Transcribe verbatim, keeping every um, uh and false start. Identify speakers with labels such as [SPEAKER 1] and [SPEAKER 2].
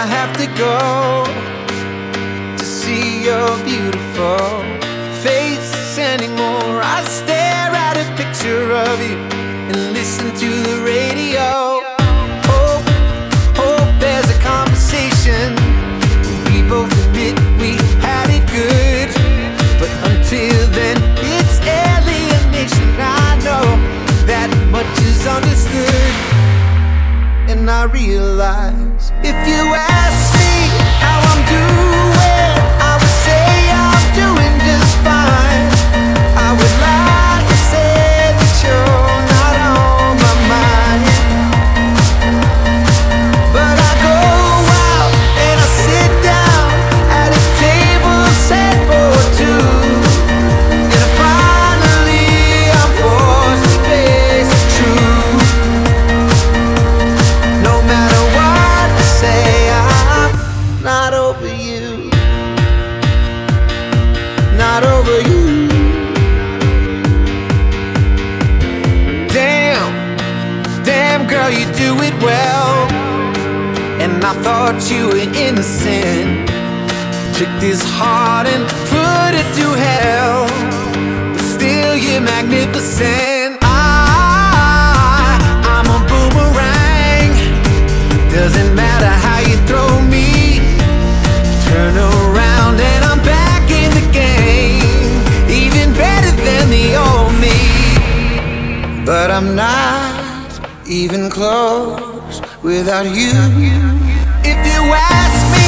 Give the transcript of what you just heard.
[SPEAKER 1] I have to go to see your beautiful face anymore. I stare at a picture of you and listen to the radio. Hope, hope there's a conversation where we both admit we had it good. But until then, it's alienation. I know that much is understood. And I realize if you ask me how I'm doing, I would say I'm doing just fine. I would like to say that you're not on my mind, but I go out and I sit down at a table set for two, and finally I'm forced to face the truth. No matter what I say, I'm not over you. Not over you. Damn, damn girl, you do it well. And I thought you were innocent. Took this heart and put it to hell, but still you're magnificent. I, I'm a boomerang. Doesn't matter how you throw me, turn around and I'm back in the game, even better than the old me. But I'm not even close without you. If you ask me